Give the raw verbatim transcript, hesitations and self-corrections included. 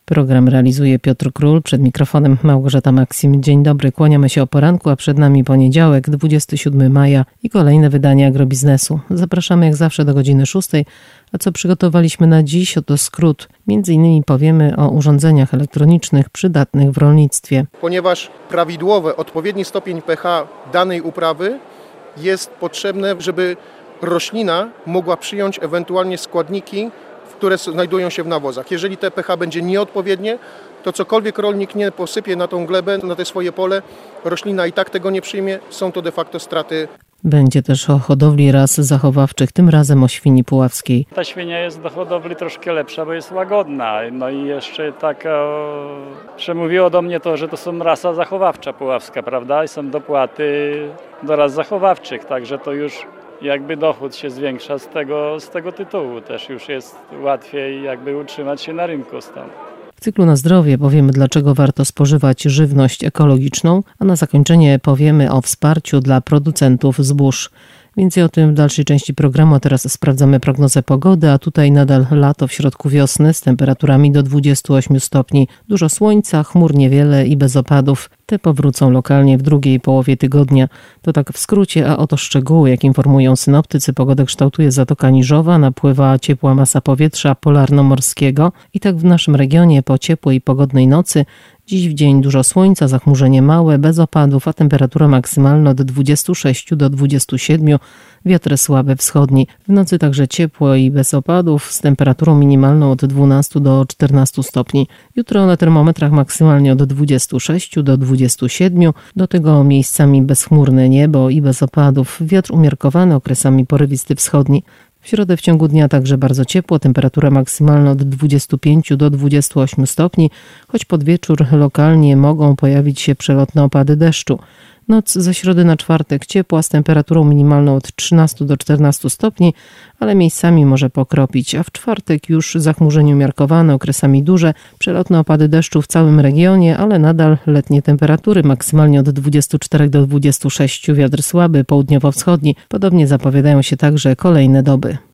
Program realizuje Piotr Król, przed mikrofonem Małgorzata Maksim. Dzień dobry, kłaniamy się o poranku, a przed nami poniedziałek, dwudziestego siódmego maja i kolejne wydanie Agrobiznesu. Zapraszamy jak zawsze do godziny szóstej, a co przygotowaliśmy na dziś, oto skrót. Między innymi powiemy o urządzeniach elektronicznych przydatnych w rolnictwie. Ponieważ prawidłowy, odpowiedni stopień pH danej uprawy jest potrzebne, żeby roślina mogła przyjąć ewentualnie składniki, które znajdują się w nawozach. Jeżeli te pH będzie nieodpowiednie, to cokolwiek rolnik nie posypie na tą glebę, na te swoje pole, roślina i tak tego nie przyjmie, są to de facto straty. Będzie też o hodowli ras zachowawczych, tym razem o świni puławskiej. Ta świnia jest do hodowli troszkę lepsza, bo jest łagodna. No i jeszcze tak o, przemówiło do mnie to, że to są rasa zachowawcza puławska, prawda? I są dopłaty do ras zachowawczych, także to już jakby dochód się zwiększa z tego, z tego tytułu. Też już jest łatwiej jakby utrzymać się na rynku stąd. W cyklu Na zdrowie powiemy, dlaczego warto spożywać żywność ekologiczną, a na zakończenie powiemy o wsparciu dla producentów zbóż. Więcej o tym w dalszej części programu, a teraz sprawdzamy prognozę pogody, a tutaj nadal lato w środku wiosny z temperaturami do dwudziestu ośmiu stopni. Dużo słońca, chmur niewiele i bez opadów. Te powrócą lokalnie w drugiej połowie tygodnia. To tak w skrócie, a oto szczegóły, jak informują synoptycy. Pogodę kształtuje Zatoka Niżowa, napływa ciepła masa powietrza polarno-morskiego i tak w naszym regionie po ciepłej i pogodnej nocy dziś w dzień dużo słońca, zachmurzenie małe, bez opadów, a temperatura maksymalna od dwudziestu sześciu do dwudziestu siedmiu, wiatr słaby wschodni. W nocy także ciepło i bez opadów, z temperaturą minimalną od dwunastu do czternastu stopni. Jutro na termometrach maksymalnie od dwudziestu sześciu do dwudziestu siedmiu, do tego miejscami bezchmurne niebo i bez opadów, wiatr umiarkowany, okresami porywisty wschodni. W środę w ciągu dnia także bardzo ciepło, temperatura maksymalna od dwudziestu pięciu do dwudziestu ośmiu stopni, choć pod wieczór lokalnie mogą pojawić się przelotne opady deszczu. Noc ze środy na czwartek ciepła z temperaturą minimalną od trzynastu do czternastu stopni, ale miejscami może pokropić, a w czwartek już zachmurzenie umiarkowane, okresami duże, przelotne opady deszczu w całym regionie, ale nadal letnie temperatury, maksymalnie od dwudziestu czterech do dwudziestu sześciu, wiatr słaby, południowo-wschodni. Podobnie zapowiadają się także kolejne doby.